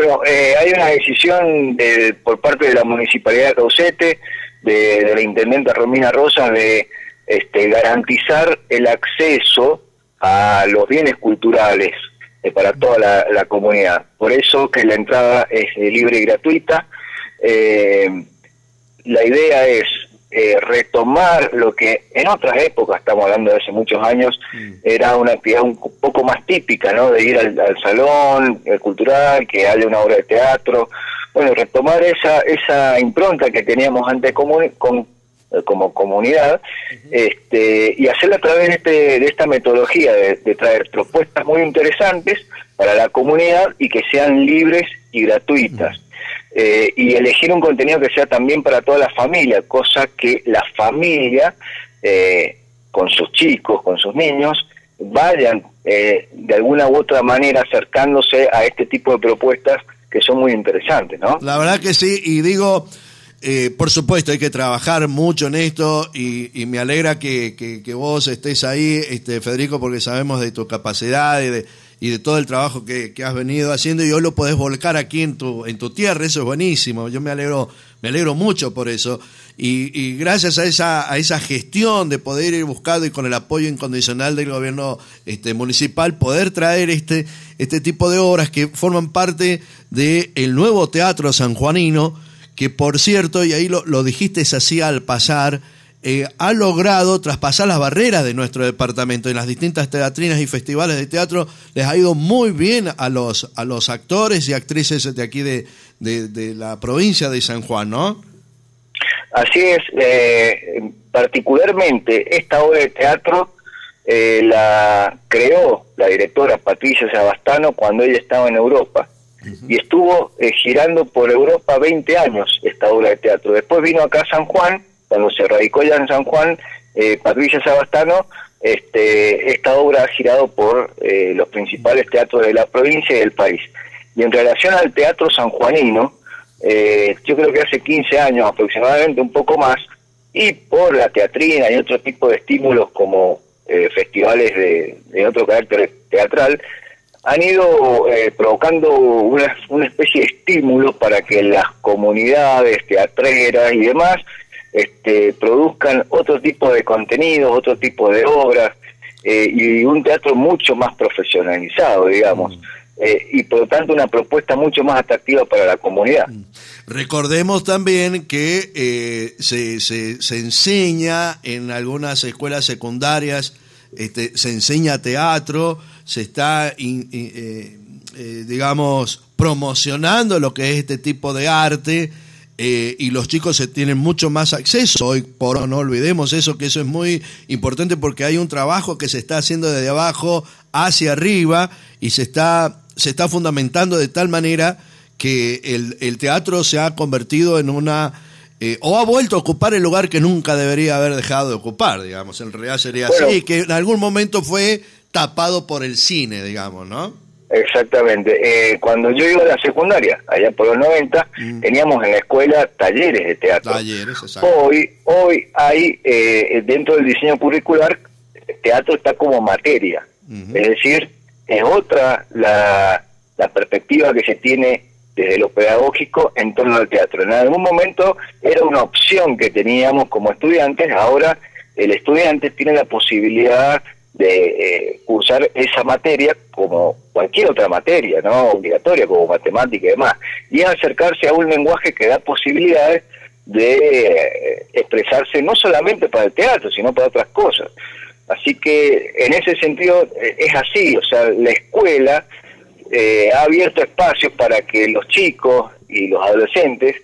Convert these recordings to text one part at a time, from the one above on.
Bueno, hay una decisión por parte de la Municipalidad de Caucete, de la Intendenta Romina Rosas, de garantizar el acceso a los bienes culturales para toda la comunidad. Por eso que la entrada es libre y gratuita. La idea es retomar lo que en otras épocas, estamos hablando de hace muchos años, era una actividad un poco más típica, ¿no? De ir al salón cultural, que haya una obra de teatro. Bueno, retomar esa impronta que teníamos antes como comunidad, y hacerla a través de esta metodología de traer propuestas muy interesantes para la comunidad y que sean libres y gratuitas. Y elegir un contenido que sea también para toda la familia, cosa que la familia, con sus chicos, con sus niños, vayan de alguna u otra manera acercándose a este tipo de propuestas que son muy interesantes, ¿no? La verdad que sí, y digo, por supuesto hay que trabajar mucho en esto, y me alegra que vos estés ahí, Federico, porque sabemos de tu capacidad y de todo el trabajo que has venido haciendo, y hoy lo podés volcar aquí en tu tierra. Eso es buenísimo. Yo me alegro mucho por eso, y gracias a esa gestión de poder ir buscando, y con el apoyo incondicional del gobierno municipal, poder traer este tipo de obras que forman parte del nuevo Teatro Sanjuanino, que por cierto, y ahí lo dijiste así al pasar, ha logrado traspasar las barreras de nuestro departamento. En las distintas teatrinas y festivales de teatro les ha ido muy bien a los actores y actrices de aquí de la provincia de San Juan, ¿no? Así es. Particularmente esta obra de teatro la creó la directora Patricia Sabastano cuando ella estaba en Europa. Y estuvo girando por Europa 20 años esta obra de teatro. Después vino acá a San Juan. Cuando se radicó ya en San Juan, Patricia Sabastano, esta obra ha girado por los principales teatros de la provincia y del país. Y en relación al teatro sanjuanino, yo creo que hace 15 años aproximadamente, un poco más, y por la teatrina y otro tipo de estímulos como festivales de otro carácter teatral, han ido provocando una especie de estímulo para que las comunidades teatreras y demás produzcan otro tipo de contenidos, otro tipo de obras, y un teatro mucho más profesionalizado, digamos, y por lo tanto una propuesta mucho más atractiva para la comunidad. Recordemos también que se enseña en algunas escuelas secundarias, se enseña teatro, se está digamos promocionando lo que es este tipo de arte, y los chicos se tienen mucho más acceso. Hoy por hoy no olvidemos eso, que eso es muy importante, porque hay un trabajo que se está haciendo desde abajo hacia arriba, y se está fundamentando de tal manera que el teatro se ha convertido en o ha vuelto a ocupar el lugar que nunca debería haber dejado de ocupar, digamos. En realidad sería así, que en algún momento fue tapado por el cine, digamos, ¿no? Exactamente. Cuando yo iba a la secundaria, allá por los 90, teníamos en la escuela talleres de teatro. Talleres, exacto. Hoy hay, dentro del diseño curricular, teatro está como materia. Es decir, es otra la perspectiva que se tiene desde lo pedagógico en torno al teatro. En algún momento era una opción que teníamos como estudiantes, ahora el estudiante tiene la posibilidad de cursar esa materia como cualquier otra materia, ¿no? Obligatoria, como matemática y demás, y acercarse a un lenguaje que da posibilidades de expresarse no solamente para el teatro, sino para otras cosas. Así que en ese sentido es así, o sea, la escuela ha abierto espacios para que los chicos y los adolescentes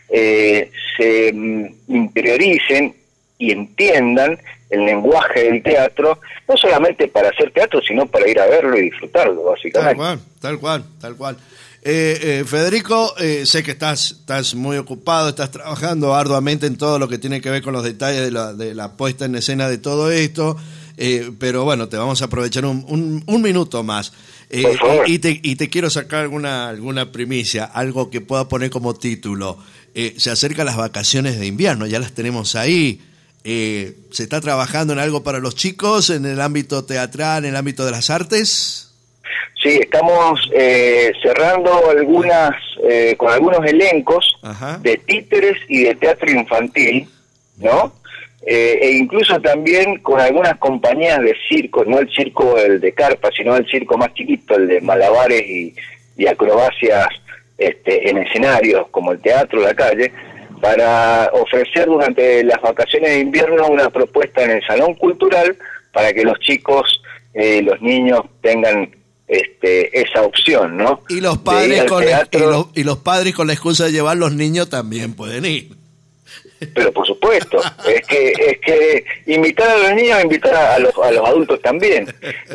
se interioricen y entiendan el lenguaje del teatro, no solamente para hacer teatro, sino para ir a verlo y disfrutarlo, básicamente. Tal cual. Federico, sé que estás muy ocupado, estás trabajando arduamente en todo lo que tiene que ver con los detalles de la puesta en escena de todo esto, pero bueno, te vamos a aprovechar un minuto más. Por favor. Y te quiero sacar alguna primicia, algo que pueda poner como título. Se acercan las vacaciones de invierno, ya las tenemos ahí. ¿Se está trabajando en algo para los chicos en el ámbito teatral, en el ámbito de las artes? Sí, estamos cerrando con algunos elencos de títeres y de teatro infantil, ¿no? E incluso también con algunas compañías de circo, no el circo el de carpa, sino el circo más chiquito, el de malabares y acrobacias en escenarios, como el teatro, la calle, para ofrecer durante las vacaciones de invierno una propuesta en el Salón Cultural para que los chicos, los niños tengan esa opción, ¿no? Y los padres y los padres con la excusa de llevar los niños también pueden ir. Pero por supuesto, es que invitar a los niños, invitar a los adultos también.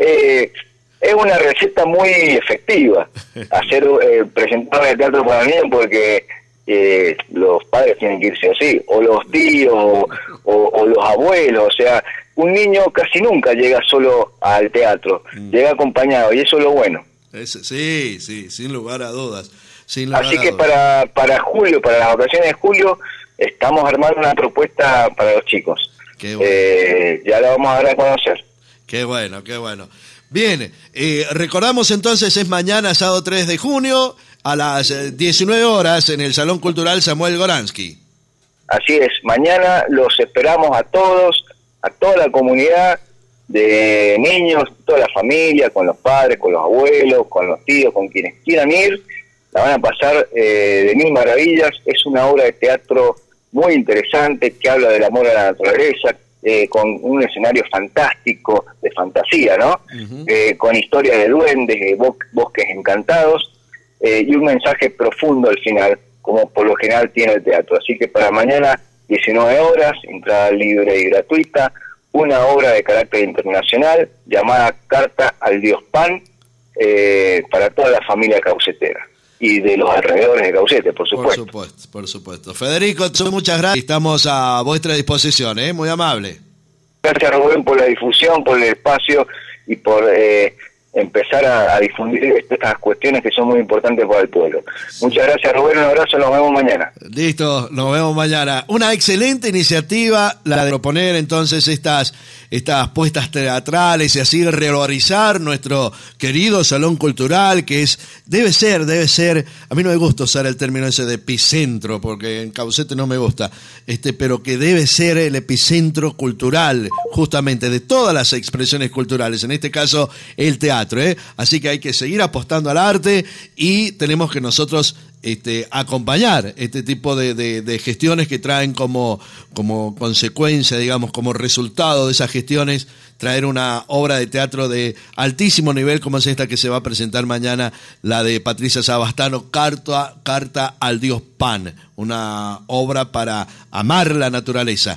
Es una receta muy efectiva presentar el teatro para niños, porque los padres tienen que irse así, o los tíos, o los abuelos. O sea, un niño casi nunca llega solo al teatro, llega acompañado, y eso es lo bueno. Sí, sin lugar a dudas. Así que para julio, para las vacaciones de julio, estamos armando una propuesta para los chicos. Qué bueno. Ya la vamos a dar a conocer. Qué bueno. Bien, recordamos entonces, es mañana, sábado 3 de junio, a las 19 horas, en el Salón Cultural Samuel Goransky. Así es, mañana los esperamos a todos, a toda la comunidad de niños, toda la familia, con los padres, con los abuelos, con los tíos, con quienes quieran ir. La van a pasar de mil maravillas. Es una obra de teatro muy interesante que habla del amor a la naturaleza, con un escenario fantástico, de fantasía, ¿no? Con historias de duendes, bosques encantados, y un mensaje profundo al final, como por lo general tiene el teatro. Así que para mañana, 19 horas, entrada libre y gratuita, una obra de carácter internacional llamada Carta al Dios Pan, para toda la familia caucetera y de los alrededores de Caucete, por supuesto. Por supuesto. Federico, muchas gracias. Estamos a vuestra disposición, muy amable. Gracias, Rubén, por la difusión, por el espacio y por empezar a difundir estas cuestiones que son muy importantes para el pueblo. Muchas gracias, Rubén, un abrazo, nos vemos mañana. Listo, nos vemos mañana. Una excelente iniciativa la de proponer entonces estas puestas teatrales y así revalorizar nuestro querido Salón Cultural, que debe ser, a mí no me gusta usar el término ese de epicentro, porque en Caucete no me gusta, pero que debe ser el epicentro cultural, justamente, de todas las expresiones culturales, en este caso el teatro, Así que hay que seguir apostando al arte y tenemos que nosotros acompañar este tipo de gestiones que traen como consecuencia, digamos, como resultado de esas gestiones, traer una obra de teatro de altísimo nivel como es esta que se va a presentar mañana, la de Patricia Sabastano, Carta al Dios Pan, una obra para amar la naturaleza.